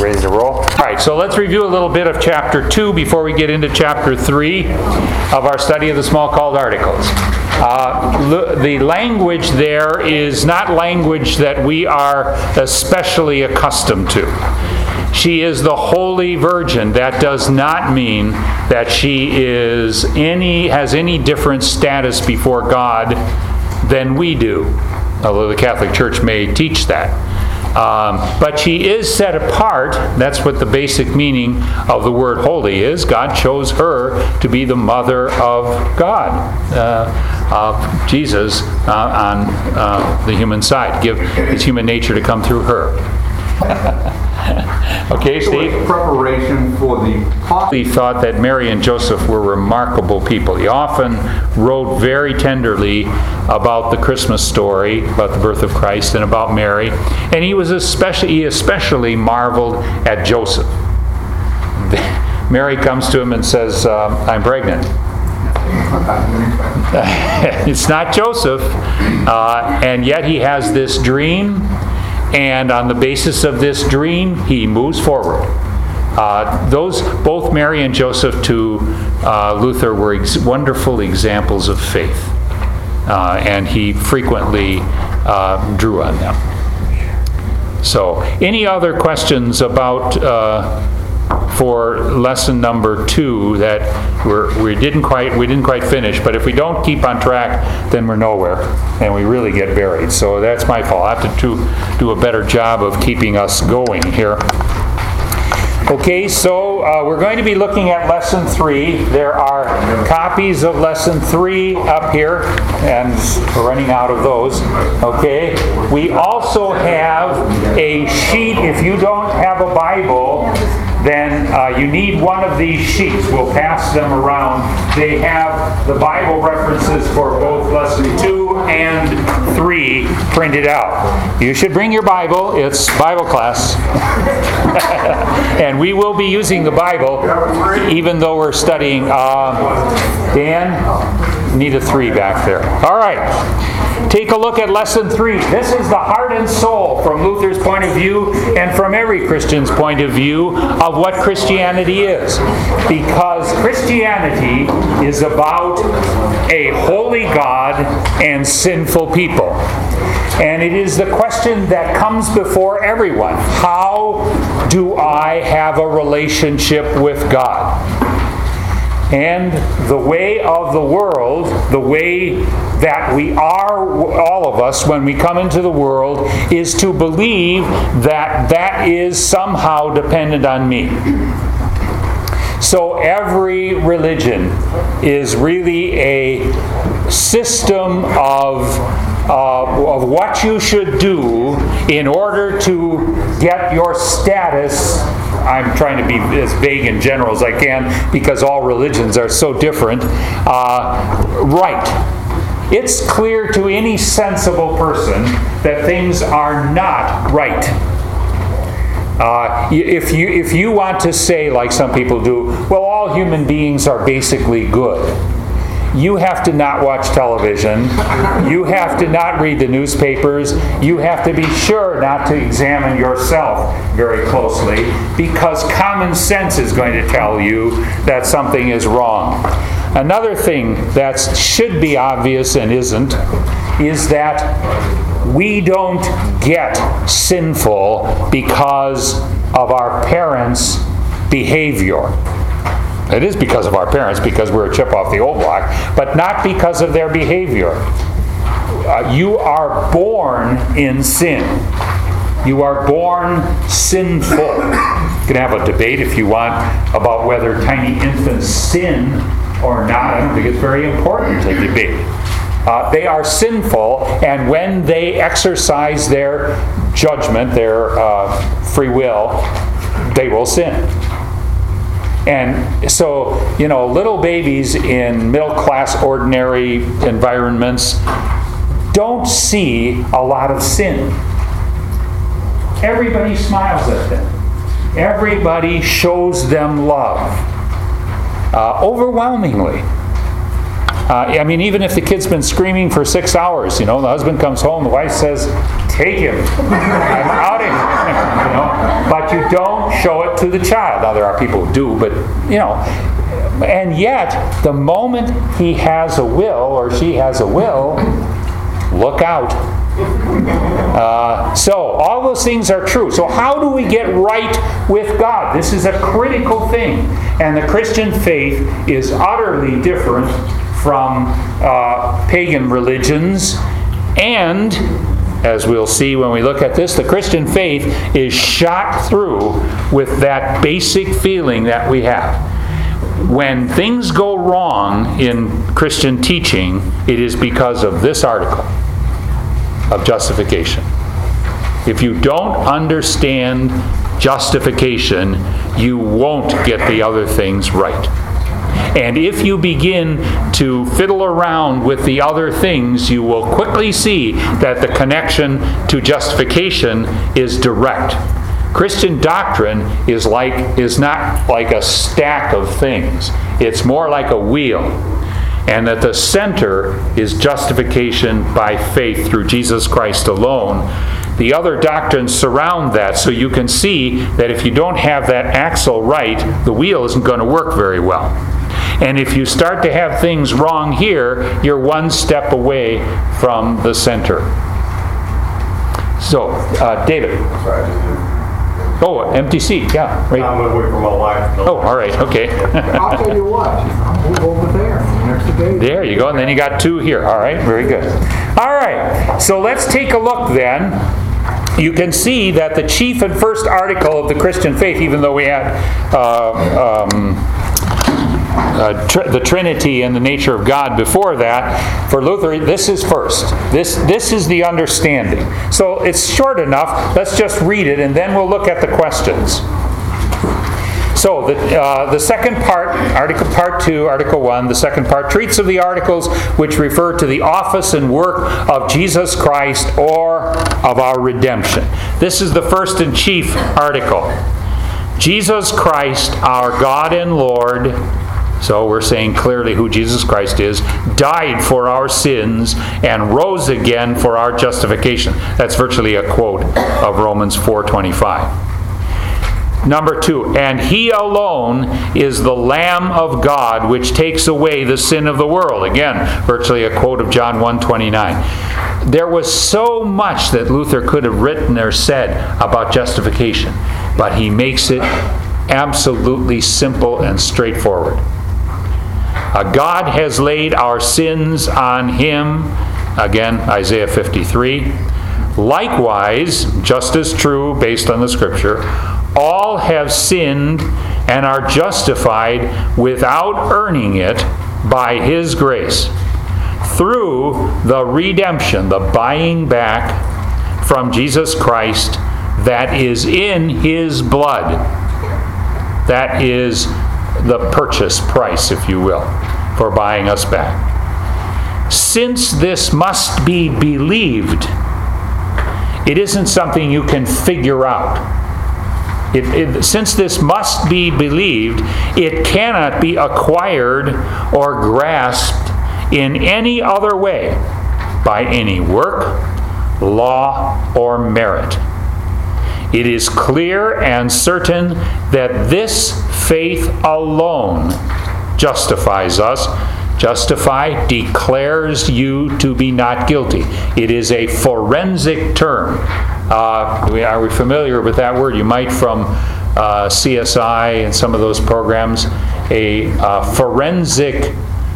Ready to roll? All right, so let's review a little bit of chapter 2 before we get into chapter 3 of our study of the small-called articles. The language there is not language that we are especially accustomed to. She is the Holy Virgin. That does not mean that she has any different status before God than we do, although the Catholic Church may teach that. But she is set apart. That's what the basic meaning of the word holy is. God chose her to be the mother of God, of Jesus on the human side. Give his human nature to come through her. Okay, Steve? So preparation for the... He thought that Mary and Joseph were remarkable people. He often wrote very tenderly about the Christmas story, about the birth of Christ, and about Mary. And he especially marveled at Joseph. Mary comes to him and says, I'm pregnant. It's not Joseph. And yet he has this dream. And on the basis of this dream, he moves forward. Both Mary and Joseph to Luther were wonderful examples of faith. And he frequently drew on them. So, any other questions about for lesson number 2 that we didn't quite finish? But if we don't keep on track, then we're nowhere, and we really get buried. So that's my fault. I have to do a better job of keeping us going here. Okay, so we're going to be looking at Lesson 3. There are copies of Lesson 3 up here, and we're running out of those. Okay, we also have a sheet. If you don't have a Bible, then you need one of these sheets. We'll pass them around. They have the Bible references for both Lesson 2 and 3 printed out. You should bring your Bible. It's Bible class. And we will be using the Bible even though we're studying. Dan, need a 3 back there. All right. Take a look at Lesson 3. This is the heart and soul from Luther's point of view and from every Christian's point of view of what Christianity is. Because Christianity is about a holy God and sinful people. And it is the question that comes before everyone. How do I have a relationship with God? And the way of the world, the way that we are, all of us, when we come into the world, is to believe that that is somehow dependent on me. So every religion is really a system of what you should do in order to get your status. I'm trying to be as vague and general as I can because all religions are so different. Right. It's clear to any sensible person that things are not right. If you want to say, like some people do, well, all human beings are basically good. You have to not watch television. You have to not read the newspapers. You have to be sure not to examine yourself very closely because common sense is going to tell you that something is wrong. Another thing that should be obvious and isn't is that we don't get sinful because of our parents' behavior. It is because of our parents, because we're a chip off the old block, but not because of their behavior. You are born in sin. You are born sinful. You can have a debate if you want about whether tiny infants sin or not. I don't think it's very important to debate. They are sinful, and when they exercise their judgment, their free will, they will sin. And so, little babies in middle-class, ordinary environments don't see a lot of sin. Everybody smiles at them. Everybody shows them love. Overwhelmingly. Even if the kid's been screaming for 6 hours, the husband comes home, the wife says, "Take him. I'm out of here." But you don't show it to the child. Now, there are people who do, but, and yet, the moment he has a will or she has a will, look out. So all those things are true. So how do we get right with God? This is a critical thing. And the Christian faith is utterly different from pagan religions. And, as we'll see when we look at this, the Christian faith is shot through with that basic feeling that we have. When things go wrong in Christian teaching, it is because of this article of justification. If you don't understand justification, you won't get the other things right. And if you begin to fiddle around with the other things, you will quickly see that the connection to justification is direct. Christian doctrine is not like a stack of things. It's more like a wheel. And that the center is justification by faith through Jesus Christ alone. The other doctrines surround that, so you can see that if you don't have that axle right, the wheel isn't going to work very well. And if you start to have things wrong here, you're one step away from the center. So, David. Oh, empty seat, yeah. Right. I'm going to wait for my wife. Oh, all right, okay. I'll tell you what, I'll move over there next to David. There you go, and then you got 2 here. All right, very good. All right, so let's take a look then. You can see that the chief and first article of the Christian faith, even though we had the Trinity and the nature of God before that, for Luther, this is first. This is the understanding. So it's short enough. Let's just read it, and then we'll look at the questions. So the second part, Article Part 2, Article 1, the second part treats of the articles which refer to the office and work of Jesus Christ or of our redemption. This is the first and chief article. Jesus Christ, our God and Lord, so we're saying clearly who Jesus Christ is, died for our sins and rose again for our justification. That's virtually a quote of Romans 4:25. Number 2, and He alone is the Lamb of God which takes away the sin of the world. Again, virtually a quote of John 1:29. There was so much that Luther could have written or said about justification, but he makes it absolutely simple and straightforward. God has laid our sins on Him. Again, Isaiah 53. Likewise, just as true based on the Scripture, all have sinned and are justified without earning it by His grace, through the redemption, the buying back from Jesus Christ that is in His blood. That is the purchase price, if you will, for buying us back. Since this must be believed, it isn't something you can figure out. Since this must be believed, it cannot be acquired or grasped in any other way by any work, law, or merit. It is clear and certain that this faith alone justifies us. Justify declares you to be not guilty. It is a forensic term. Are we familiar with that word? You might from CSI and some of those programs. A forensic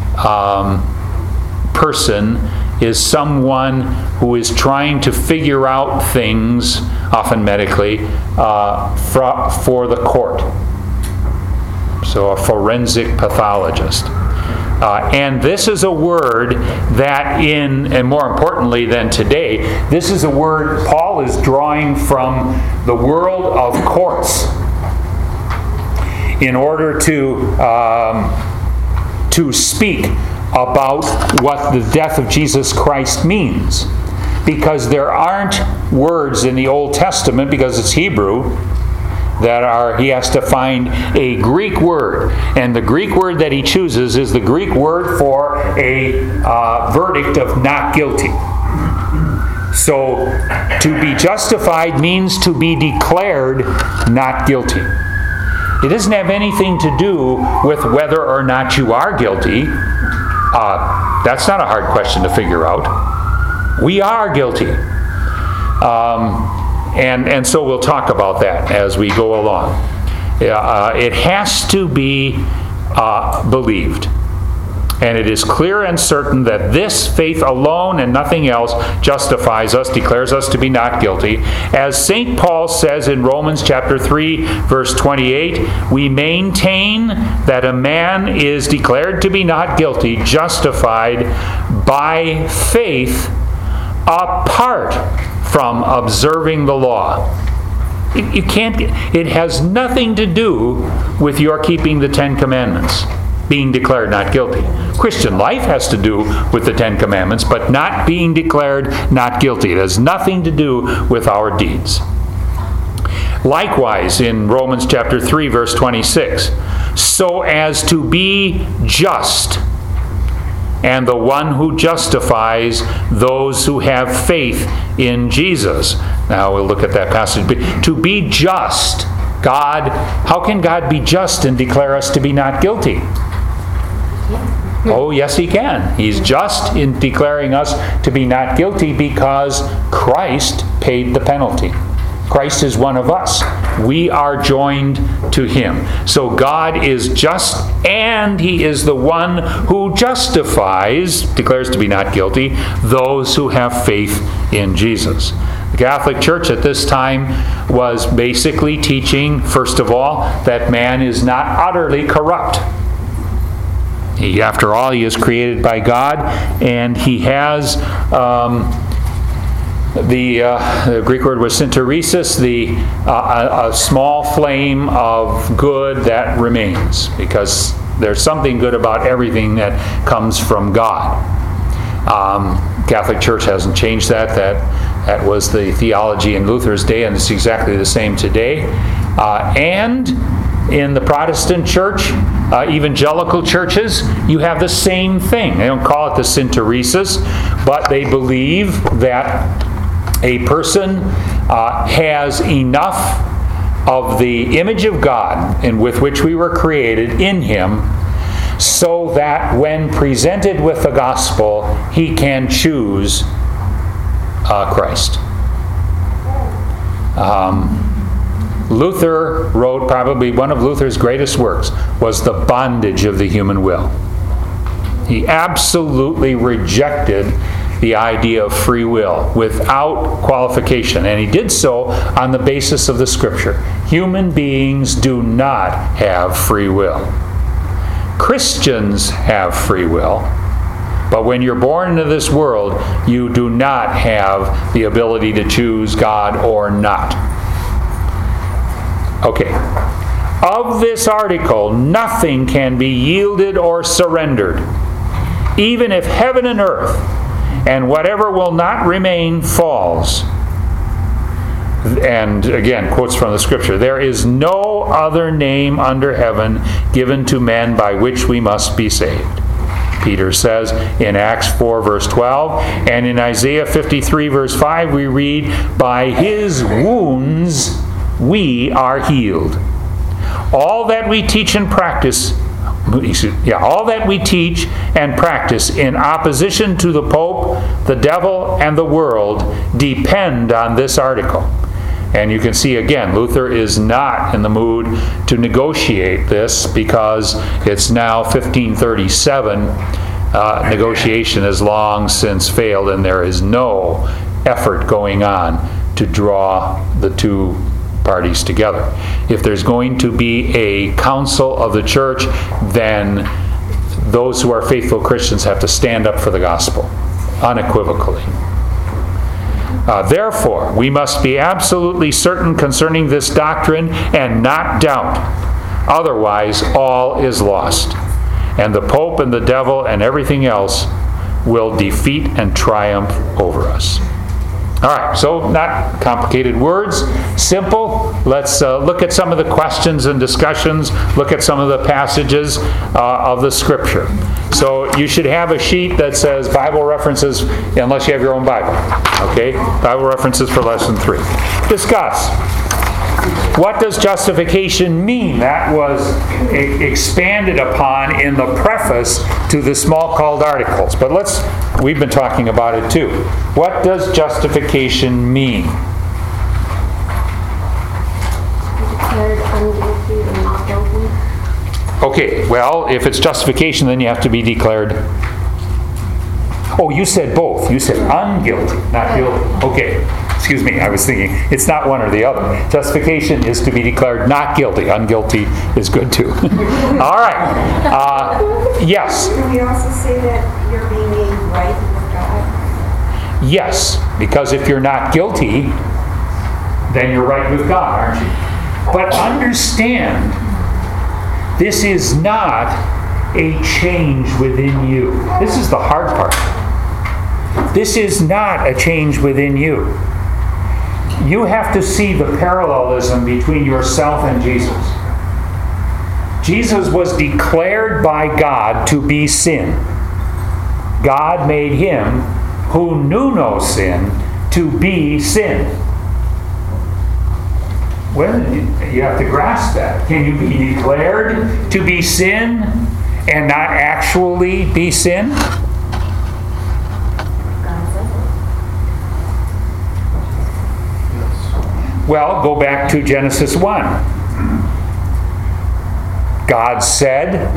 person is someone who is trying to figure out things, often medically, for the court. So a forensic pathologist. And this is a word that and more importantly than today, this is a word Paul is drawing from the world of courts in order to speak about what the death of Jesus Christ means. Because there aren't words in the Old Testament, because it's Hebrew, he has to find a Greek word. And the Greek word that he chooses is the Greek word for a verdict of not guilty. So, to be justified means to be declared not guilty. It doesn't have anything to do with whether or not you are guilty. That's not a hard question to figure out. We are guilty. And so we'll talk about that as we go along. It has to be believed. And it is clear and certain that this faith alone and nothing else justifies us, declares us to be not guilty. As St. Paul says in Romans chapter 3, verse 28, we maintain that a man is declared to be not guilty, justified by faith apart from observing the law. You can't. It has nothing to do with your keeping the Ten Commandments, being declared not guilty. Christian life has to do with the Ten Commandments, but not being declared not guilty. It has nothing to do with our deeds. Likewise, in Romans chapter 3, verse 26, so as to be just, and the one who justifies those who have faith in Jesus. Now we'll look at that passage. But to be just, God, how can God be just and declare us to be not guilty? Oh, yes, He can. He's just in declaring us to be not guilty because Christ paid the penalty. Christ is one of us. We are joined to Him. So God is just, and He is the one who justifies, declares to be not guilty, those who have faith in Jesus. The Catholic Church at this time was basically teaching, first of all, that man is not utterly corrupt. After all, he is created by God, and he has the Greek word was synteresis, a small flame of good that remains, because there's something good about everything that comes from God. Catholic Church hasn't changed that. That was the theology in Luther's day, and it's exactly the same today. And in the Protestant church, evangelical churches, you have the same thing. They don't call it the synteresis, but they believe that a person has enough of the image of God with which we were created in him, so that when presented with the gospel, he can choose Christ. Luther wrote, probably one of Luther's greatest works was The Bondage of the Human Will. He absolutely rejected the idea of free will without qualification, and he did so on the basis of the Scripture. Human beings do not have free will. Christians have free will, but when you're born into this world, you do not have the ability to choose God or not. Okay. Of this article, nothing can be yielded or surrendered, even if heaven and earth and whatever will not remain falls. And again, quotes from the Scripture. There is no other name under heaven given to men by which we must be saved. Peter says in Acts 4, verse 12, and in Isaiah 53, verse 5, we read, by His wounds we are healed. All that we teach and practice in opposition to the Pope, the devil, and the world depend on this article. And you can see again, Luther is not in the mood to negotiate this because it's now 1537. Negotiation has long since failed, and there is no effort going on to draw the two parties together. If there's going to be a council of the church, then those who are faithful Christians have to stand up for the gospel, unequivocally. Therefore, we must be absolutely certain concerning this doctrine and not doubt. Otherwise, all is lost. And the Pope and the devil and everything else will defeat and triumph over us. All right, so not complicated words, simple. Let's look at some of the questions and discussions, look at some of the passages of the Scripture. So you should have a sheet that says Bible references, unless you have your own Bible. Okay? Bible references for lesson 3. Discuss. What does justification mean? That was expanded upon in the preface to the small called articles. But we've been talking about it too. What does justification mean? Declared unguilty or not guilty. Okay, well, if it's justification, then you have to be declared. Oh, you said both. You said unguilty, not guilty. Okay. Excuse me, I was thinking, it's not one or the other. Justification is to be declared not guilty. Unguilty is good too. All right. Yes. Can we also say that you're being made right with God? Yes, because if you're not guilty, then you're right with God, aren't you? But understand, this is not a change within you. This is the hard part. This is not a change within you. You have to see the parallelism between yourself and Jesus. Jesus was declared by God to be sin. God made him, who knew no sin, to be sin. Well, you have to grasp that. Can you be declared to be sin and not actually be sin? Well, go back to Genesis 1. God said,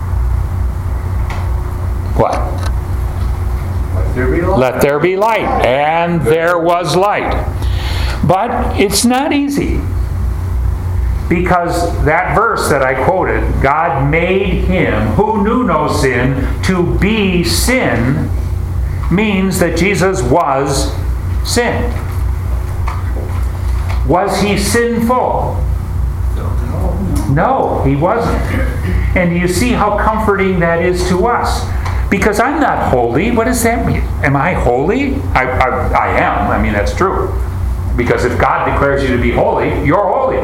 what? Let there be light. Let there be light. And there was light. But it's not easy. Because that verse that I quoted, God made him who knew no sin to be sin, means that Jesus was sin. Was he sinful? No, he wasn't. And you see how comforting that is to us. Because I'm not holy. What does that mean? Am I holy? I am. I mean, that's true. Because if God declares you to be holy, you're holy.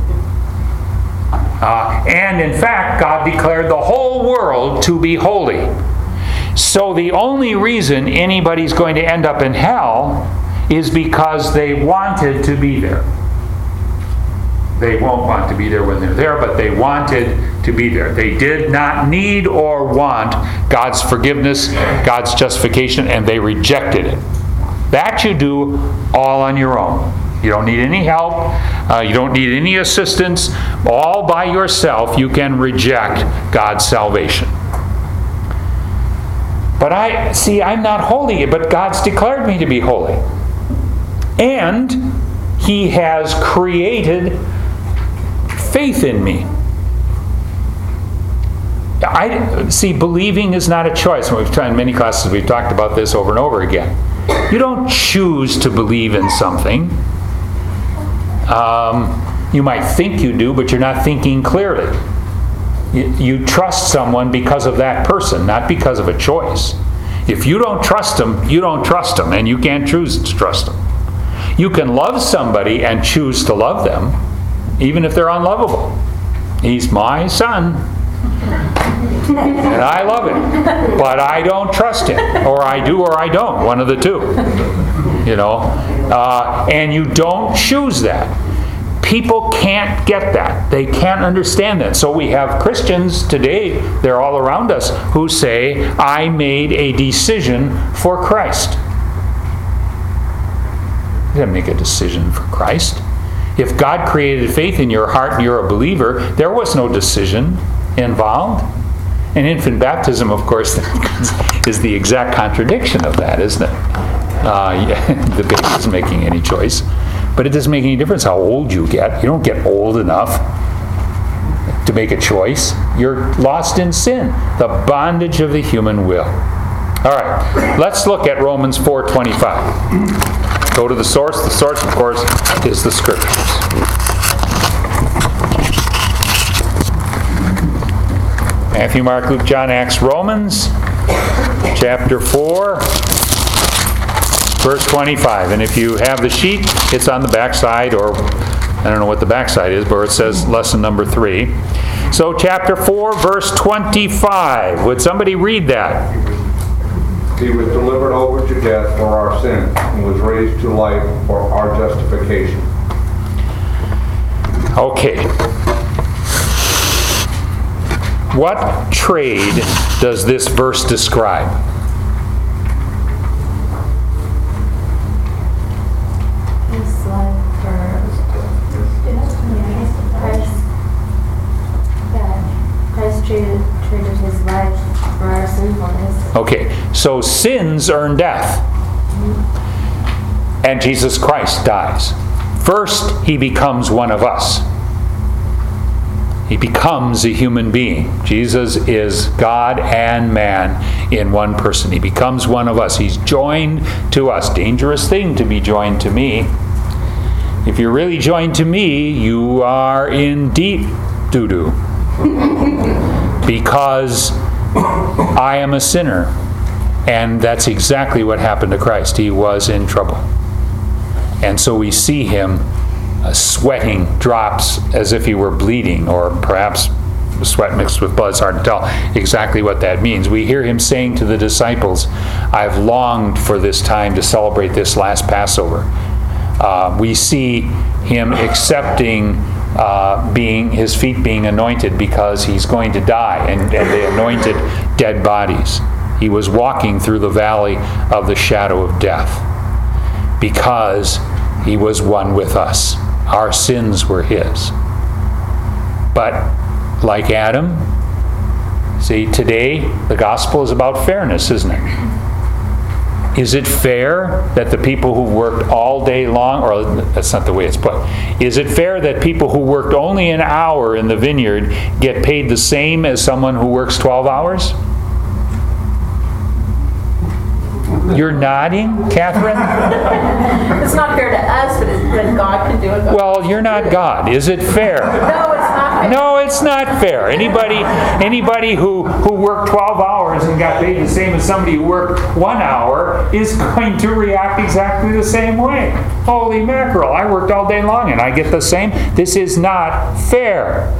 And in fact, God declared the whole world to be holy. So the only reason anybody's going to end up in hell is because they wanted to be there. They won't want to be there when they're there, but they wanted to be there. They did not need or want God's forgiveness, God's justification, and they rejected it. That you do all on your own. You don't need any help. You don't need any assistance. All by yourself, you can reject God's salvation. But I'm not holy, but God's declared me to be holy. And he has created faith in me. Believing is not a choice. We've tried in many classes, we've talked about this over and over again. You don't choose to believe in something. You might think you do, but you're not thinking clearly. You trust someone because of that person, not because of a choice. If you don't trust them, you don't trust them, and you can't choose to trust them. You can love somebody and choose to love them, even if they're unlovable. He's my son, and I love him, but I don't trust him, or I do or I don't, one of the two. And you don't choose that. People can't get that. They can't understand that. So we have Christians today, they're all around us, who say, I made a decision for Christ. You didn't make a decision for Christ. If God created faith in your heart and you're a believer, there was no decision involved. And infant baptism, of course, is the exact contradiction of that, isn't it? The baby isn't making any choice. But it doesn't make any difference how old you get. You don't get old enough to make a choice. You're lost in sin, the bondage of the human will. All right, let's look at Romans 4:25. Go to the source. The source, of course, is the Scriptures. Matthew, Mark, Luke, John, Acts, Romans, chapter 4, verse 25. And if you have the sheet, it's on the back side, or I don't know what the back side is, but it says lesson number 3. So chapter 4, verse 25. Would somebody read that? He was delivered over to death for our sins and was raised to life for our justification. Okay. What trade does this verse describe? His life Christ traded his life for our sinfulness. Okay, so sins earn death. And Jesus Christ dies. First, he becomes one of us. He becomes a human being. Jesus is God and man in one person. He becomes one of us. He's joined to us. Dangerous thing to be joined to me. If you're really joined to me, you are in deep doo-doo. Because I am a sinner. And that's exactly what happened to Christ. He was in trouble. And so we see him sweating drops as if he were bleeding, or perhaps sweat mixed with blood. It's hard to tell exactly what that means. We hear him saying to the disciples, I've longed for this time to celebrate this last Passover. We see him accepting his feet being anointed because he's going to die, and they anointed dead bodies. He was walking through the valley of the shadow of death because he was one with us. Our sins were his. But like Adam, see, today the gospel is about fairness, isn't it? Is it fair that the people who worked all day long, or that's not the way it's put, is it fair that people who worked only an hour in the vineyard get paid the same as someone who works 12 hours? You're nodding, Catherine? It's not fair to us, but God can do it. Well, you're not God. Is it fair? No, it's not fair. No, it's not fair. Anybody who worked 12 hours and got paid the same as somebody who worked 1 hour is going to react exactly the same way. Holy mackerel, I worked all day long and I get the same? This is not fair.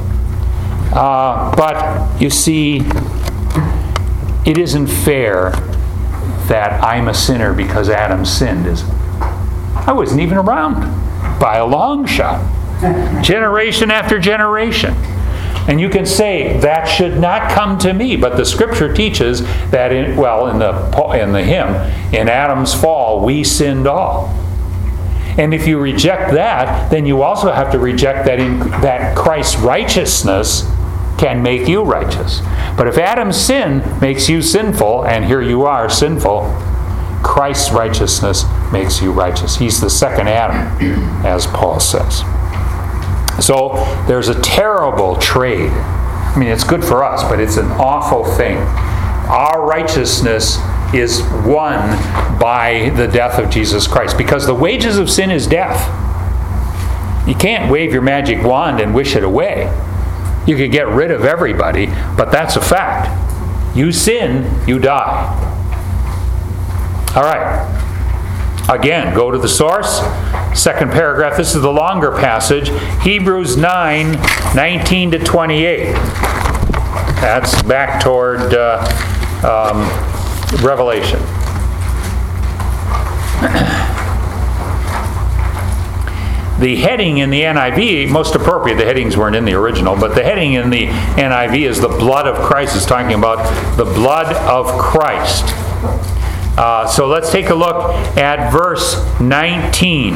But you see, it isn't fair that I'm a sinner because Adam sinned. I wasn't even around by a long shot. Generation after generation. And you can say, that should not come to me. But the Scripture teaches that, in the hymn, in Adam's fall, we sinned all. And if you reject that, then you also have to reject that Christ's righteousness can make you righteous. But if Adam's sin makes you sinful, and here you are sinful, Christ's righteousness makes you righteous. He's the second Adam, as Paul says. So there's a terrible trade. I mean, it's good for us, but it's an awful thing. Our righteousness is won by the death of Jesus Christ, because the wages of sin is death. You can't wave your magic wand and wish it away. You could get rid of everybody, but that's a fact. You sin, you die. All right. Again, go to the source. Second paragraph. This is the longer passage. Hebrews 9, 19 to 28. That's back toward Revelation. The heading in the NIV, most appropriate, the headings weren't in the original, but the heading in the NIV is the blood of Christ. It's talking about the blood of Christ. So let's take a look at verse 19.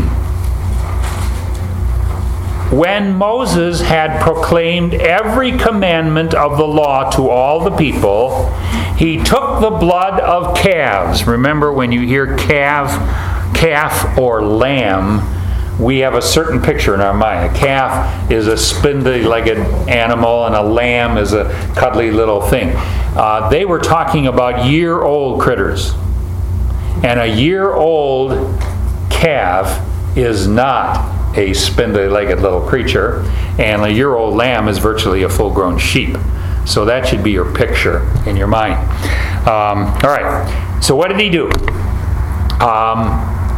When Moses had proclaimed every commandment of the law to all the people, he took the blood of calves. Remember, when you hear calf or lamb, we have a certain picture in our mind. A calf is a spindly-legged animal, and a lamb is a cuddly little thing. They were talking about year-old critters. And a year-old calf is not a spindly-legged little creature, and a year-old lamb is virtually a full-grown sheep. So that should be your picture in your mind. All right. So what did he do?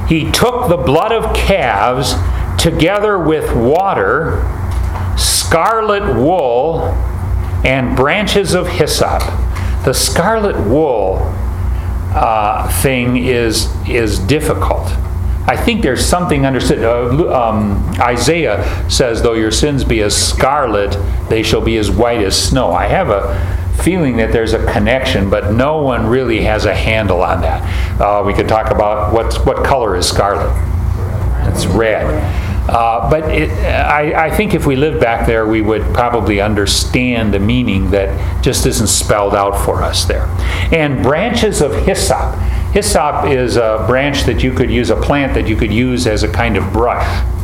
he took the blood of calves together with water, scarlet wool, and branches of hyssop. The scarlet wool thing is difficult. I think there's something understood. Isaiah says, though your sins be as scarlet, they shall be as white as snow. I have a feeling that there's a connection, but no one really has a handle on that. We could talk about what color is scarlet. It's red. But I think if we lived back there, we would probably understand the meaning that just isn't spelled out for us there. And branches of hyssop. Hyssop is a branch that you could use, a plant that you could use as a kind of brush.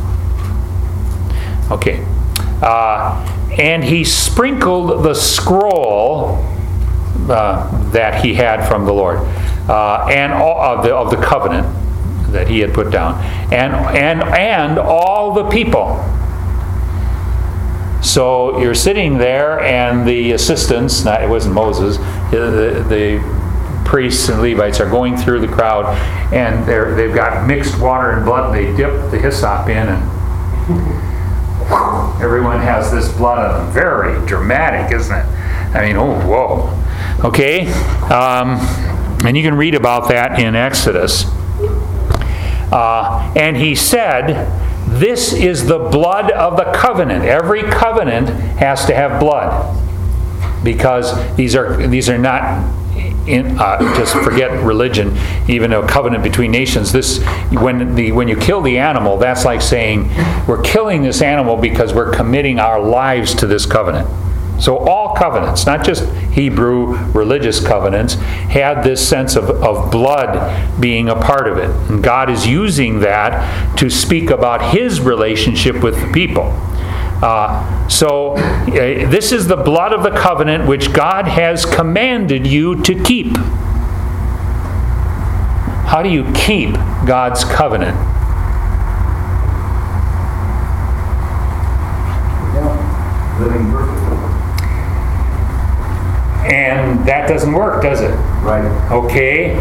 Okay. And he sprinkled the scroll that he had from the Lord, and all of the covenant that he had put down, and all the people. So you're sitting there, and the assistants, it wasn't Moses, the priests and Levites are going through the crowd, and they've got mixed water and blood, and they dip the hyssop in, and everyone has this blood on them. Very dramatic, isn't it? I mean, oh, whoa. Okay, and you can read about that in Exodus. And he said, this is the blood of the covenant. Every covenant has to have blood, because these are not just forget religion, even a covenant between nations. This, when you kill the animal, that's like saying we're killing this animal because we're committing our lives to this covenant. So all covenants, not just Hebrew religious covenants, had this sense of blood being a part of it. And God is using that to speak about his relationship with the people. So this is the blood of the covenant which God has commanded you to keep. How do you keep God's covenant? Living perfectly. And that doesn't work, does it? Right. Okay.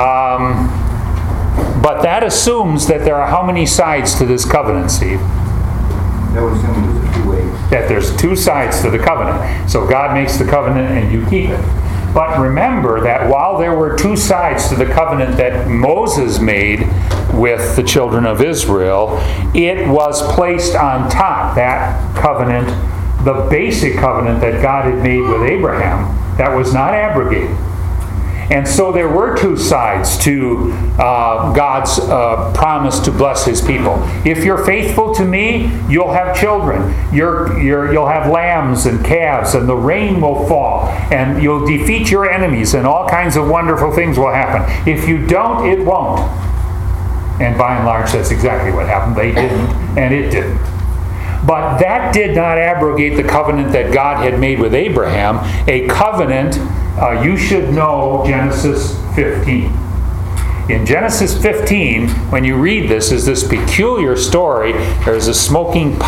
But that assumes that there are how many sides to this covenant, Steve? That would assume there's 2 ways. That there's 2 sides to the covenant. So God makes the covenant and you keep it. But remember that while there were 2 sides to the covenant that Moses made with the children of Israel, it was placed on top, that covenant, the basic covenant that God had made with Abraham, that was not abrogated. And so there were 2 sides to God's promise to bless his people. If you're faithful to me, you'll have children. You'll have lambs and calves, and the rain will fall, and you'll defeat your enemies, and all kinds of wonderful things will happen. If you don't, it won't. And by and large, that's exactly what happened. They didn't, and it didn't. But that did not abrogate the covenant that God had made with Abraham, a covenant. You should know Genesis 15. In Genesis 15, when you read this, is this peculiar story. There's a smoking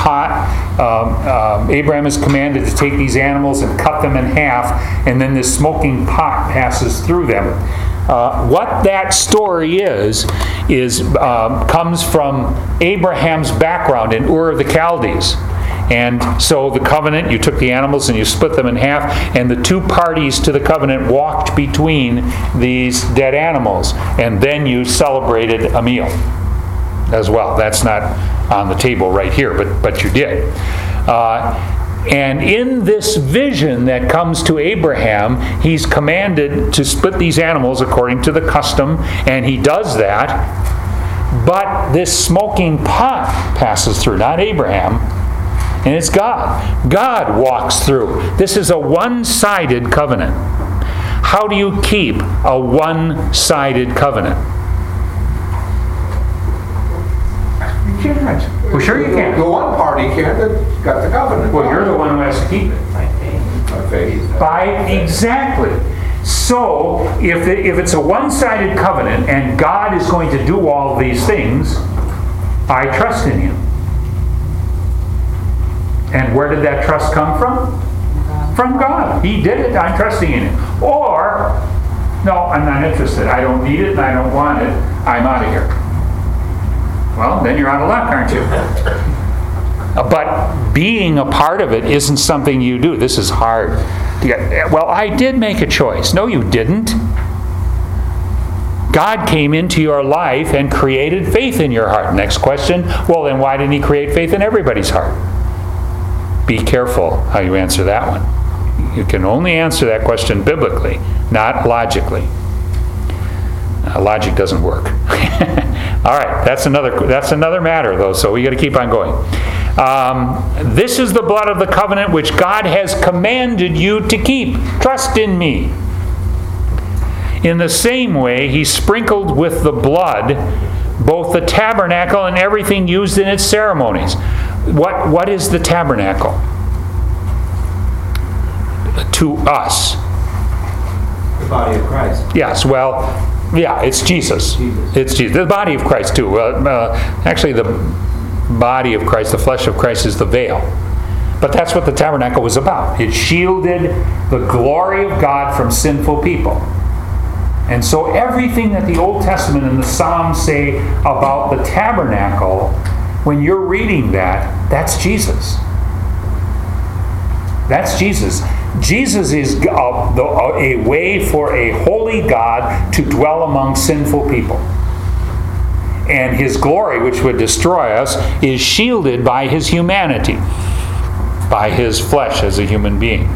pot. Abraham is commanded to take these animals and cut them in half, and then this smoking pot passes through them. What that story is comes from Abraham's background in Ur of the Chaldees. And so the covenant, you took the animals and you split them in half, and the 2 parties to the covenant walked between these dead animals, and then you celebrated a meal as well. That's not on the table right here, but you did. And in this vision that comes to Abraham, he's commanded to split these animals according to the custom, and he does that. But this smoking pot passes through, not Abraham, and it's God. God walks through. This is a one-sided covenant. How do you keep a one-sided covenant? You can't. Well, sure you can. The one party can't, that's got the covenant. Well, you're the one who has to keep it. By faith. Exactly. So, if it's a one-sided covenant and God is going to do all these things, I trust in him. And where did that trust come from? From God. He did it. I'm trusting in him. Or, no, I'm not interested. I don't need it and I don't want it. I'm out of here. Well, then you're out of luck, aren't you? But being a part of it isn't something you do. This is hard. Well, I did make a choice. No, you didn't. God came into your life and created faith in your heart. Next question, well, then why didn't He create faith in everybody's heart? Be careful how you answer that one. You can only answer that question biblically, not logically. Logic doesn't work. All right, that's another matter, though, so we got to keep on going. This is the blood of the covenant which God has commanded you to keep. Trust in me. In the same way, He sprinkled with the blood both the tabernacle and everything used in its ceremonies. What is the tabernacle? To us. The body of Christ. Yes, well, yeah, it's Jesus. It's Jesus. The body of Christ, too. Actually, the body of Christ, the flesh of Christ, is the veil. But that's what the tabernacle was about. It shielded the glory of God from sinful people. And so everything that the Old Testament and the Psalms say about the tabernacle, when you're reading that, that's Jesus. That's Jesus. Jesus is a way for a holy God to dwell among sinful people. And His glory, which would destroy us, is shielded by His humanity, by His flesh as a human being.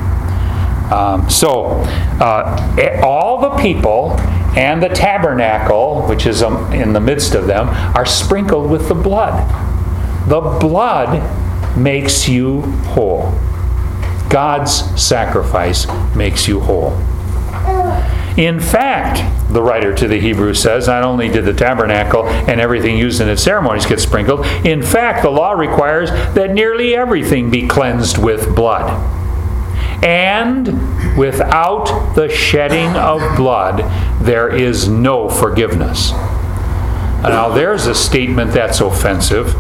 All the people and the tabernacle, which is in the midst of them, are sprinkled with the blood. The blood makes you whole. God's sacrifice makes you whole. In fact, the writer to the Hebrews says, not only did the tabernacle and everything used in its ceremonies get sprinkled, in fact, the law requires that nearly everything be cleansed with blood. And without the shedding of blood, there is no forgiveness. Now, there's a statement that's offensive.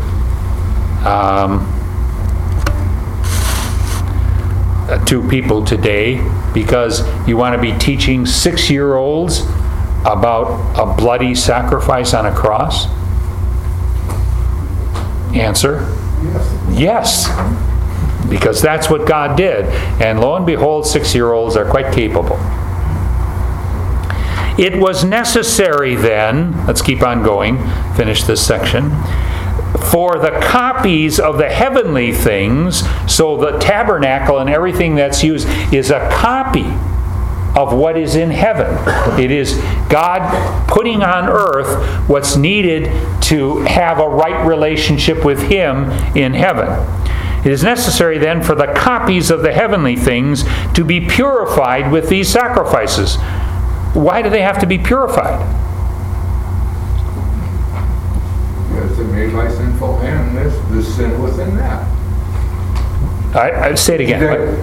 To people today, because you want to be teaching 6-year-olds about a bloody sacrifice on a cross? Answer? Yes. Because that's what God did. And lo and behold, 6-year-olds are quite capable. It was necessary then, let's keep on going, finish this section, for the copies of the heavenly things, so the tabernacle and everything that's used is a copy of what is in heaven. It is God putting on earth what's needed to have a right relationship with Him in heaven. It is necessary then for the copies of the heavenly things to be purified with these sacrifices. Why do they have to be purified? Because they're made by sinful man, and there's sin within that. I say it again.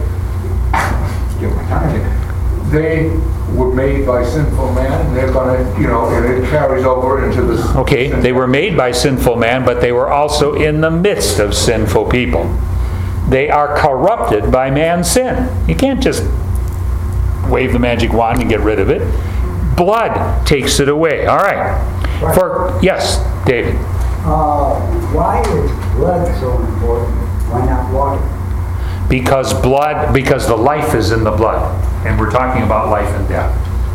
They were made by sinful man, and they're going to, and it carries over into the... Okay, they were made by sinful man, but they were also in the midst of sinful people. They are corrupted by man's sin. You can't just wave the magic wand and get rid of it. Blood takes it away. All right. Yes, David. Why is blood so important? Why not water? Because the life is in the blood. And we're talking about life and death.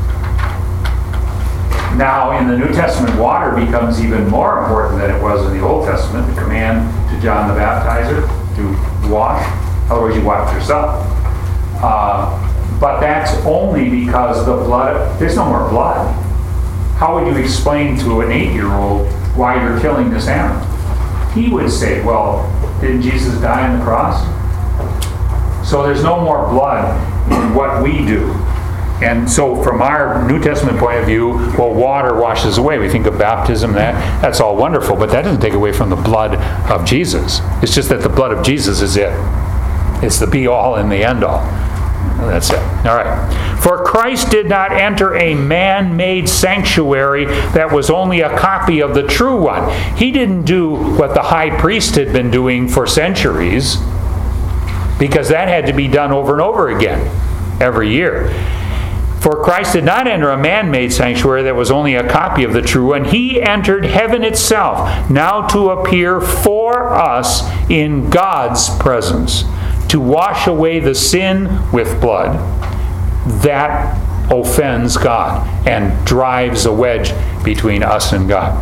Now, in the New Testament, water becomes even more important than it was in the Old Testament. The command to John the Baptizer to wash. Otherwise, you wash yourself. But that's only because the blood, there's no more blood. How would you explain to an 8-year-old why you're killing this animal? He would say, well, didn't Jesus die on the cross? So there's no more blood in what we do. And so from our New Testament point of view, well, water washes away. We think of baptism, that's all wonderful, but that doesn't take away from the blood of Jesus. It's just that the blood of Jesus is it. It's the be-all and the end-all. That's it. All right. For Christ did not enter a man-made sanctuary that was only a copy of the true one. He didn't do what the high priest had been doing for centuries, because that had to be done over and over again every year. For Christ did not enter a man-made sanctuary that was only a copy of the true one. He entered heaven itself, now to appear for us in God's presence, to wash away the sin with blood that offends God and drives a wedge between us and God.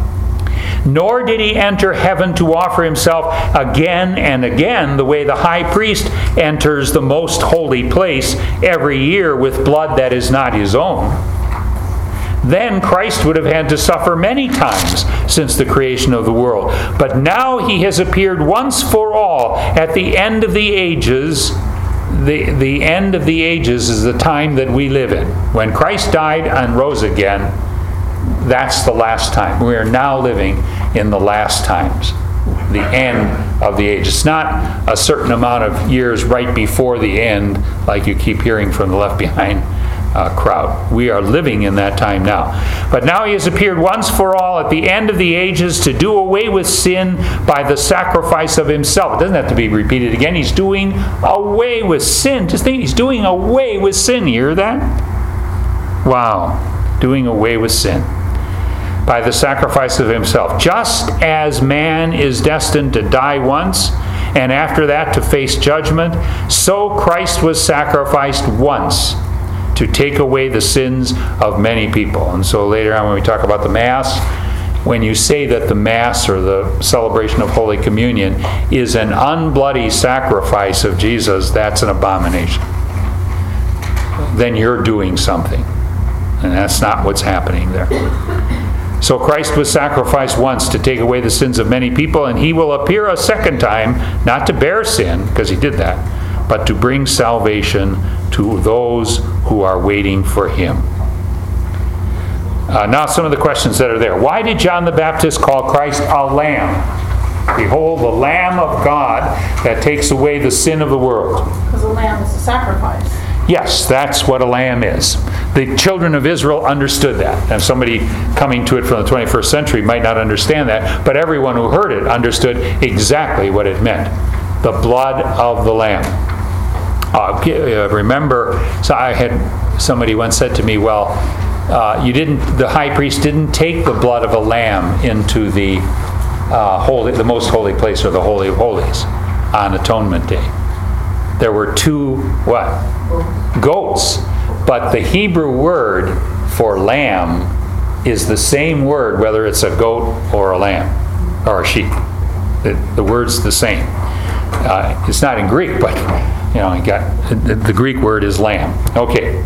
Nor did he enter heaven to offer himself again and again the way the high priest enters the most holy place every year with blood that is not his own. Then Christ would have had to suffer many times since the creation of the world. But now he has appeared once for all at the end of the ages. The end of the ages is the time that we live in. When Christ died and rose again, that's the last time. We are now living in the last times, the end of the age. It's not a certain amount of years right before the end, like you keep hearing from the Left Behind crowd. We are living in that time now. But now he has appeared once for all at the end of the ages to do away with sin by the sacrifice of himself. It doesn't have to be repeated again. He's doing away with sin. Just think, he's doing away with sin. You hear that? Wow. Doing away with sin by the sacrifice of himself. Just as man is destined to die once, and after that to face judgment, so Christ was sacrificed once to take away the sins of many people. And so later on when we talk about the Mass, when you say that the Mass or the celebration of Holy Communion is an unbloody sacrifice of Jesus, that's an abomination. Then you're doing something. And that's not what's happening there. So Christ was sacrificed once to take away the sins of many people, and he will appear a second time, not to bear sin, because he did that, but to bring salvation to those who are waiting for him. Now some of the questions that are there. Why did John the Baptist call Christ a lamb? Behold, the Lamb of God that takes away the sin of the world. Because a lamb is a sacrifice. Yes, that's what a lamb is. The children of Israel understood that. And somebody coming to it from the 21st century might not understand that, but everyone who heard it understood exactly what it meant. The blood of the lamb. Remember, so I had somebody once said to me, well, the high priest didn't take the blood of a lamb into the most holy place, or the Holy of Holies, on Atonement Day. There were two, goats. But the Hebrew word for lamb is the same word whether it's a goat or a lamb or a sheep. The word's the same. It's not in Greek, but the Greek word is lamb. Okay.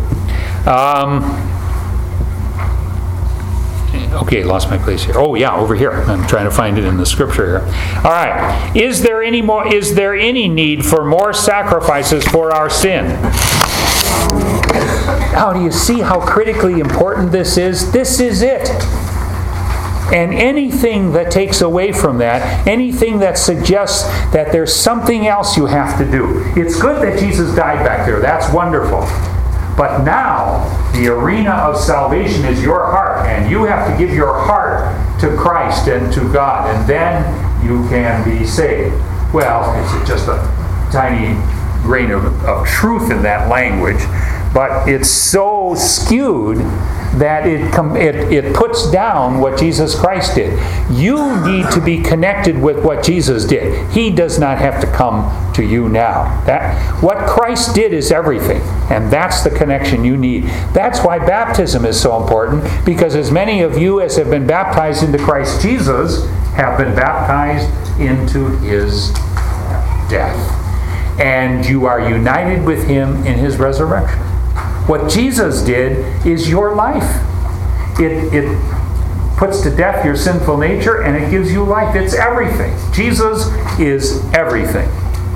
Okay, lost my place here. Oh yeah, over here. I'm trying to find it in the scripture here. All right. Is there any need for more sacrifices for our sin? Now, do you see how critically important this is? This is it. And anything that takes away from that, anything that suggests that there's something else you have to do. It's good that Jesus died back there. That's wonderful. But now, the arena of salvation is your heart, and you have to give your heart to Christ and to God, and then you can be saved. Well, it's just a tiny grain of truth in that language, but it's so skewed that it puts down what Jesus Christ did. You need to be connected with what Jesus did. He does not have to come to you now. What Christ did is everything, and that's the connection you need. That's why baptism is so important, because as many of you as have been baptized into Christ Jesus have been baptized into his death. And you are united with him in his resurrection. What Jesus did is your life. It puts to death your sinful nature, and it gives you life. It's everything. Jesus is everything.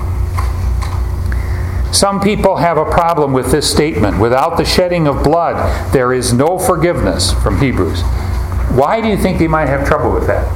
Some people have a problem with this statement. Without the shedding of blood, there is no forgiveness, from Hebrews. Why do you think they might have trouble with that?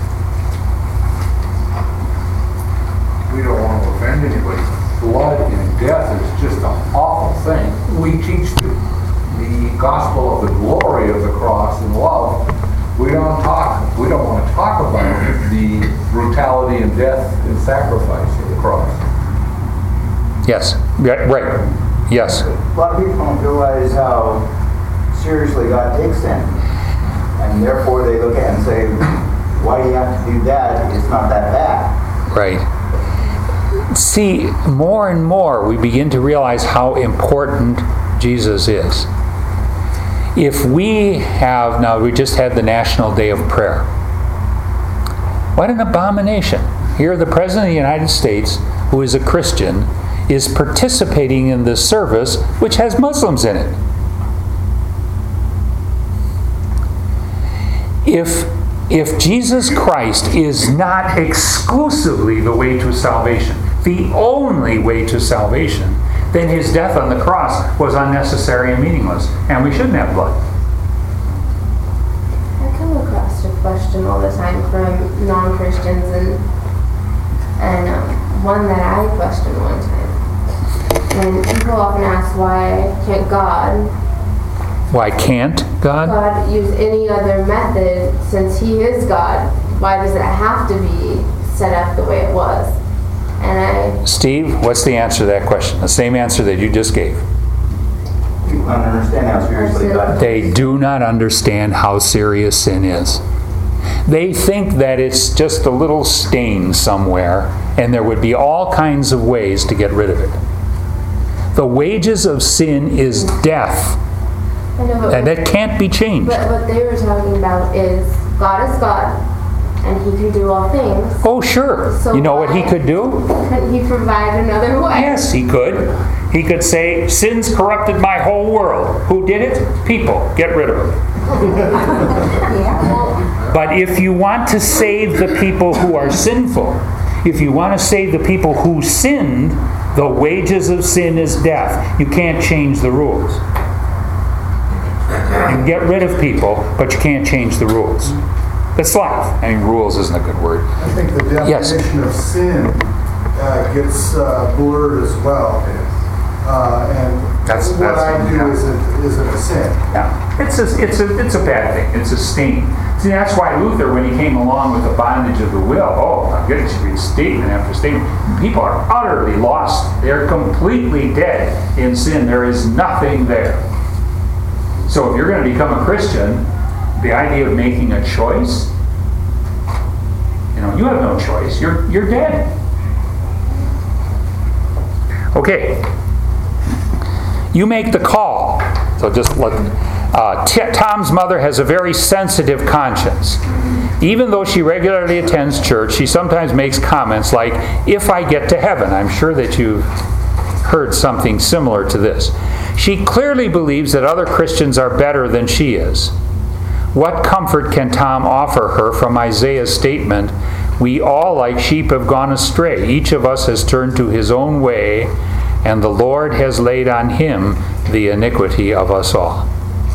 We don't want to offend anybody. Blood and death is just an awful thing. We teach the gospel of the glory of the cross and love. We don't want to talk about the brutality and death and sacrifice of the cross. Yes, right. Yes. A lot of people don't realize how seriously God takes sin. And therefore they look at it and say, why do you have to do that? It's not that bad. Right. See, more and more we begin to realize how important Jesus is. If we have, now we just had the National Day of Prayer. What an abomination. Here the President of the United States, who is a Christian, is participating in this service which has Muslims in it. If Jesus Christ is not exclusively the way to salvation, the only way to salvation, then his death on the cross was unnecessary and meaningless, and we shouldn't have blood. I come across a question all the time from non-Christians, and one that I questioned one time. And people often ask, why can't God use any other method since he is God? Why does it have to be set up the way it was? Steve, what's the answer to that question? The same answer that you just gave. People don't understand how seriously God takes They do not understand how serious sin is. They think that it's just a little stain somewhere, and there would be all kinds of ways to get rid of it. The wages of sin is death, and that can't be changed. But what they were talking about is God, and he can do all things. Oh, sure. So you know what he could do? Couldn't he provide another way? Yes, he could. He could say, sin's corrupted my whole world. Who did it? People. Get rid of them. But if you want to save the people who are sinful, if you want to save the people who sinned, the wages of sin is death. You can't change the rules. You can get rid of people, but you can't change the rules. That's life. I mean, rules isn't a good word. I think the definition of sin gets blurred as well. And what I do isn't a sin. Yeah, it's a bad thing. It's a stain. See, that's why Luther, when he came along with the bondage of the will, oh my goodness, you read statement after statement. People are utterly lost. They're completely dead in sin. There is nothing there. So if you're going to become a Christian, the idea of making a choice, you have no choice. You're dead. Okay. You make the call. So just look. Tom's mother has a very sensitive conscience. Even though she regularly attends church, she sometimes makes comments like, if I get to heaven. I'm sure that you've heard something similar to this. She clearly believes that other Christians are better than she is. What comfort can Tom offer her from Isaiah's statement, we all like sheep have gone astray. Each of us has turned to his own way, and the Lord has laid on him the iniquity of us all.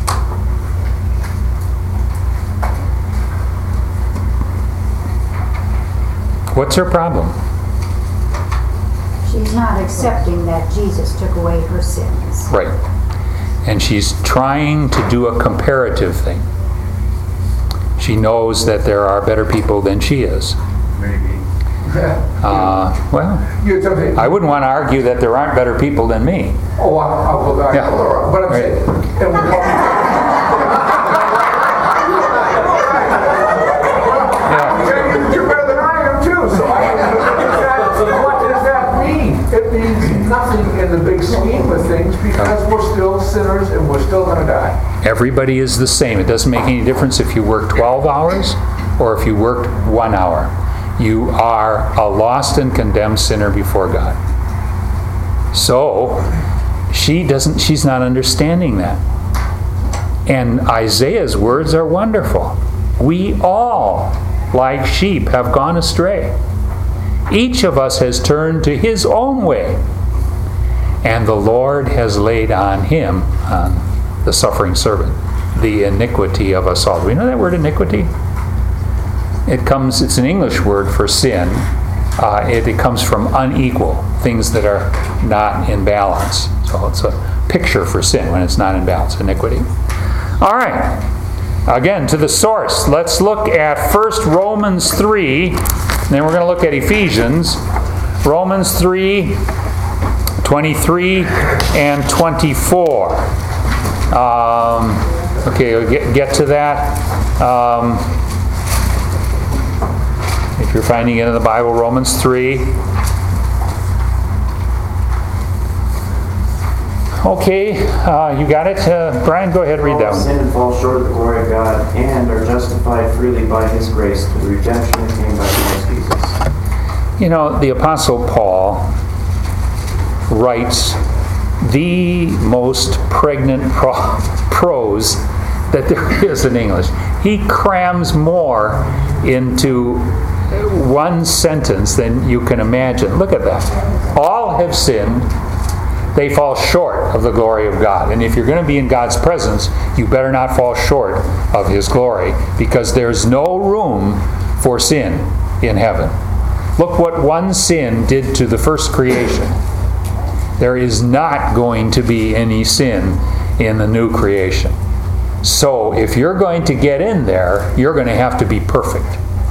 What's her problem? She's not accepting that Jesus took away her sins. Right. And she's trying to do a comparative thing. She knows that there are better people than she is. Maybe. Well, I wouldn't want to argue that there aren't better people than me. Oh, Yeah. but I'm Right. saying, you're better than I am too. So what does that mean? It means nothing in the big scheme of things because we're still sinners and we're still going to die. Everybody is the same. It doesn't make any difference if you work 12 hours or if you worked 1 hour. You are a lost and condemned sinner before God. So, she's not understanding that. And Isaiah's words are wonderful. We all, like sheep, have gone astray. Each of us has turned to his own way. And the Lord has laid on him, on the suffering servant, the iniquity of us all. Do we know that word iniquity? It's an English word for sin. It comes from unequal, things that are not in balance. So it's a picture for sin when it's not in balance, iniquity. All right. Again, to the source. Let's look at first Romans 3, then we're going to look at Ephesians. Romans 3, 23 and 24. Okay, we'll get to that. If you're finding it in the Bible, Romans 3. Okay, you got it? Brian, go ahead, read that one. Sin and fall short of the glory of God, and are justified freely by His grace through the redemption that came by Christ Jesus. You know, the Apostle Paul writes the most pregnant prose that there is in English. He crams more into one sentence than you can imagine. Look at that. All have sinned. They fall short of the glory of God. And if you're going to be in God's presence, you better not fall short of His glory, because there's no room for sin in heaven. Look what one sin did to the first creation. There is not going to be any sin in the new creation. So if you're going to get in there, you're going to have to be perfect.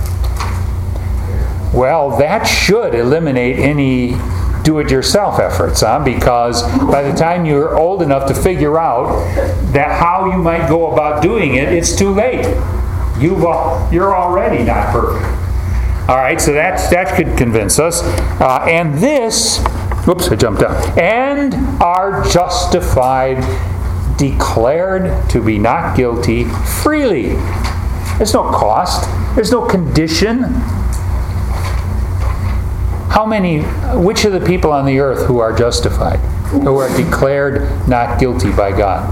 Well, that should eliminate any do-it-yourself efforts, because by the time you're old enough to figure out that how you might go about doing it, it's too late. You're already not perfect. All right, so that could convince us. And this, whoops, I jumped down. And are justified, declared to be not guilty freely. There's no cost. There's no condition. Which of the people on the earth who are justified, who are declared not guilty by God?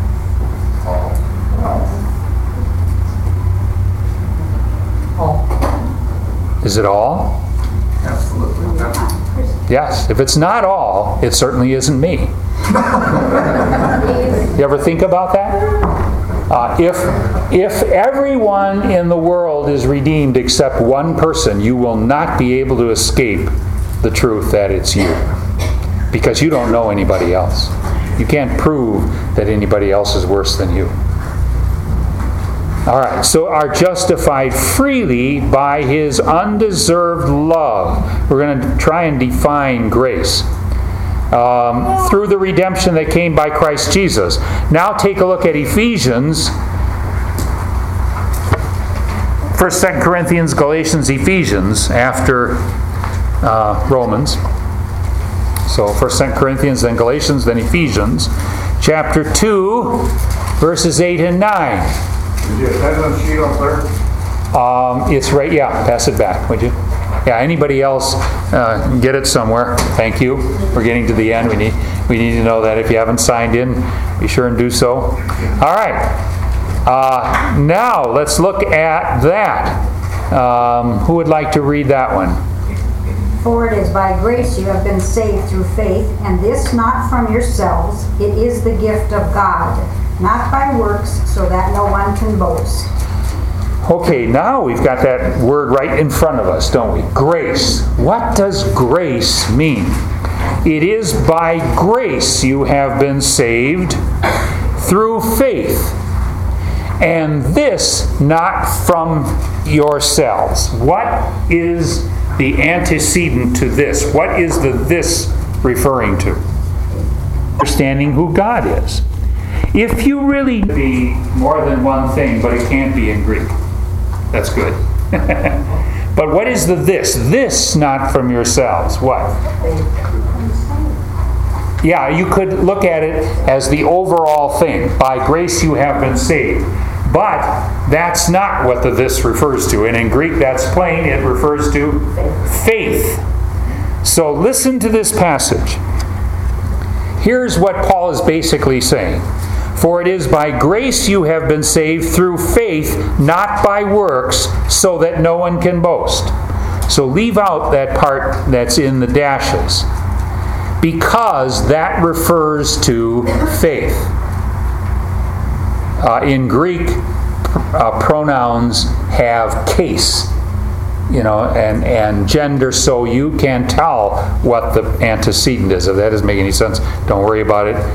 Is it all? Absolutely. Yes. If it's not all, it certainly isn't me. You ever think about that? If everyone in the world is redeemed except one person, you will not be able to escape the truth that it's you, because you don't know anybody else. You can't prove that anybody else is worse than you. All right, so are justified freely by His undeserved love. We're going to try and define grace. Through the redemption that came by Christ Jesus. Now take a look at Ephesians. 1st, 2nd Corinthians, Galatians, Ephesians, after Romans. So 1st, 2nd Corinthians, then Galatians, then Ephesians. Chapter 2, verses 8 and 9. Is your attendance sheet up there? It's right, yeah, pass it back, would you? Yeah, anybody else get it somewhere? Thank you. We're getting to the end. We need to know that. If you haven't signed in, be sure and do so. All right. Now let's look at that. Who would like to read that one? For it is by grace you have been saved through faith, and this not from yourselves. It is the gift of God, not by works, so that no one can boast. Okay, now we've got that word right in front of us, don't we? Grace. What does grace mean? It is by grace you have been saved through faith. And this not from yourselves. What is the antecedent to this? What is the this referring to? Understanding who God is. If you really be more than one thing, but it can't be in Greek. That's good. But what is the this? This not from yourselves. What? Yeah, you could look at it as the overall thing. By grace you have been saved. But that's not what the this refers to. And in Greek that's plain. It refers to faith. So listen to this passage. Here's what Paul is basically saying. For it is by grace you have been saved through faith, not by works, so that no one can boast. So leave out that part that's in the dashes, because that refers to faith. In Greek, pronouns have case, and gender, so you can tell what the antecedent is. If that doesn't make any sense, don't worry about it.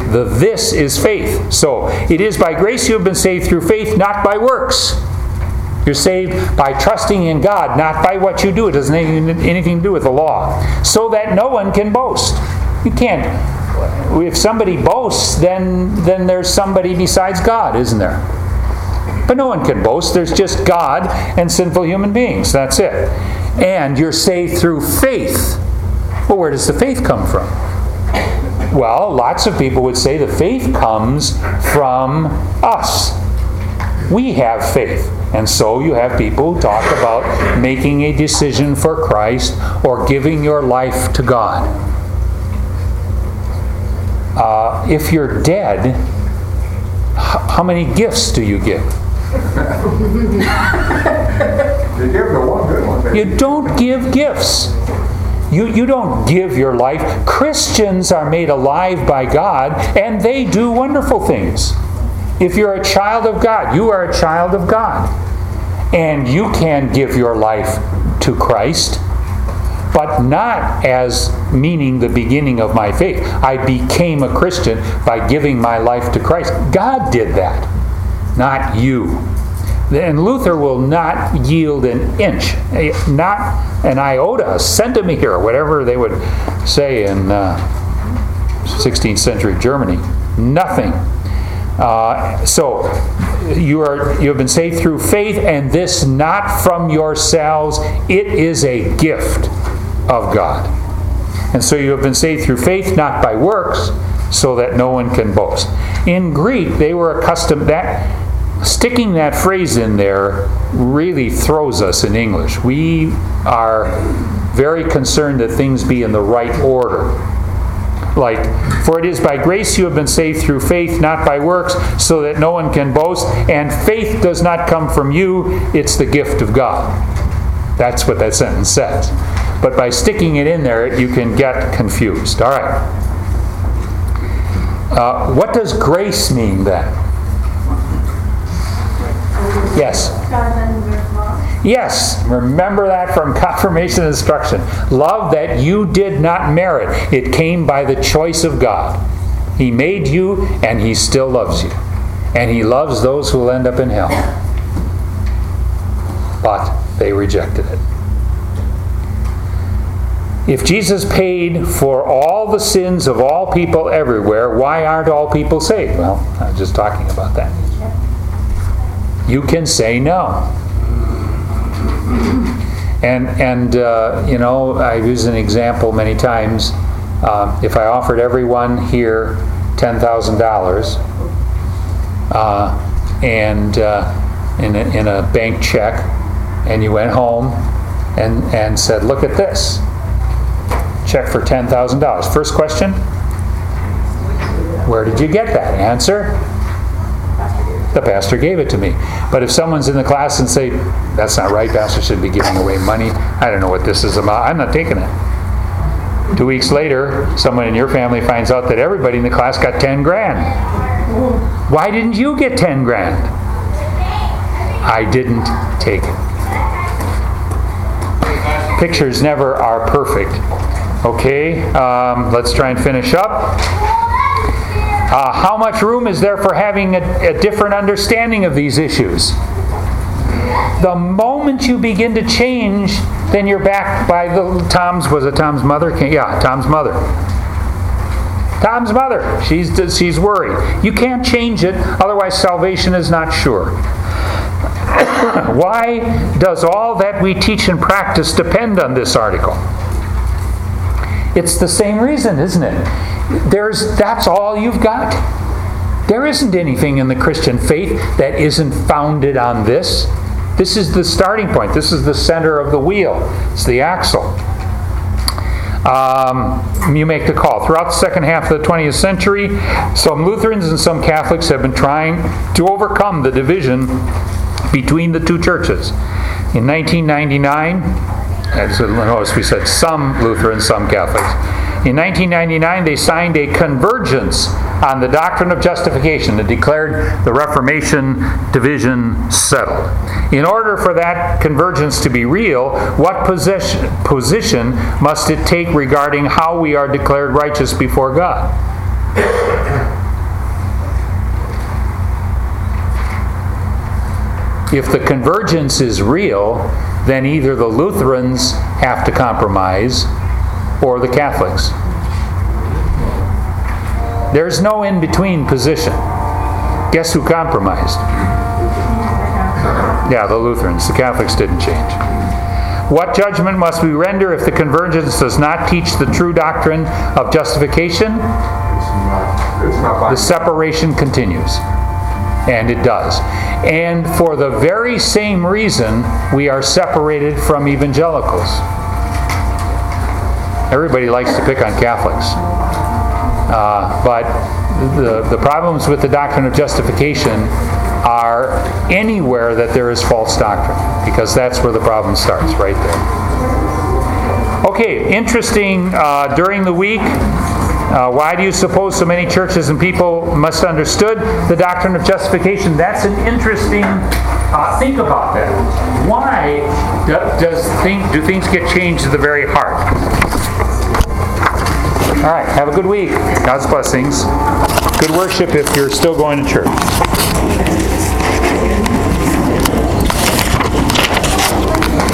This is faith. So, it is by grace you have been saved through faith, not by works. You're saved by trusting in God, not by what you do. It doesn't have anything to do with the law. So that no one can boast. You can't. If somebody boasts, then there's somebody besides God, isn't there? But no one can boast. There's just God and sinful human beings. That's it. And you're saved through faith. Well, where does the faith come from? Well, lots of people would say the faith comes from us. We have faith. And so you have people who talk about making a decision for Christ or giving your life to God. If you're dead, how many gifts do you give? You give the one good one. You don't give gifts. You don't give your life. Christians are made alive by God, and they do wonderful things. If you're a child of God, you are a child of God. And you can give your life to Christ, but not as meaning the beginning of my faith. I became a Christian by giving my life to Christ. God did that, not you. And Luther will not yield an inch, not an iota, a centimeter, whatever they would say in 16th century Germany. Nothing. So you have been saved through faith, and this not from yourselves. It is a gift of God. And so you have been saved through faith, not by works, so that no one can boast. In Greek, they were accustomed that sticking that phrase in there really throws us in English. We are very concerned that things be in the right order. Like, for it is by grace you have been saved through faith, not by works, so that no one can boast. And faith does not come from you, it's the gift of God. That's what that sentence says. But by sticking it in there, you can get confused. All right. What does grace mean then? Yes. Yes, remember that from confirmation instruction. Love that you did not merit. It came by the choice of God. He made you, and He still loves you. And He loves those who will end up in hell. But they rejected it. If Jesus paid for all the sins of all people everywhere, why aren't all people saved? Well, I was just talking about that. You can say no. And you know, I've used an example many times. If I offered everyone here $10,000 and in a bank check, and you went home and said, "Look at this check for $10,000." First question: where did you get that? Answer: the pastor gave it to me. But if someone's in the class and say, "That's not right, pastor should be giving away money. I don't know what this is about. I'm not taking it." 2 weeks later, someone in your family finds out that everybody in the class got 10 grand. Why didn't you get 10 grand? I didn't take it. Pictures never are perfect. Okay, let's try and finish up. How much room is there for having a different understanding of these issues? The moment you begin to change, then you're back by Tom's mother? Yeah, Tom's mother. Tom's mother. She's worried. You can't change it, otherwise salvation is not sure. Why does all that we teach and practice depend on this article? It's the same reason, isn't it? That's all you've got. There isn't anything in the Christian faith that isn't founded on this. This is the starting point. This is the center of the wheel. It's the axle. You make the call. Throughout the second half of the 20th century, some Lutherans and some Catholics have been trying to overcome the division between the two churches. In 1999, notice we said some Lutherans, some Catholics. In 1999, they signed a convergence on the doctrine of justification that declared the Reformation division settled. In order for that convergence to be real, what position must it take regarding how we are declared righteous before God? If the convergence is real, then either the Lutherans have to compromise or the Catholics. There's no in-between position. Guess who compromised? Yeah, the Lutherans. The Catholics didn't change. What judgment must we render if the convergence does not teach the true doctrine of justification? The separation continues. And it does. And for the very same reason, we are separated from evangelicals. Everybody likes to pick on Catholics. But the problems with the doctrine of justification are anywhere that there is false doctrine, because that's where the problem starts, right there. Okay, interesting, during the week, why do you suppose so many churches and people must understood the doctrine of justification? That's an interesting, think about that. Why do things get changed at the very heart? All right, have a good week. God's blessings. Good worship if you're still going to church.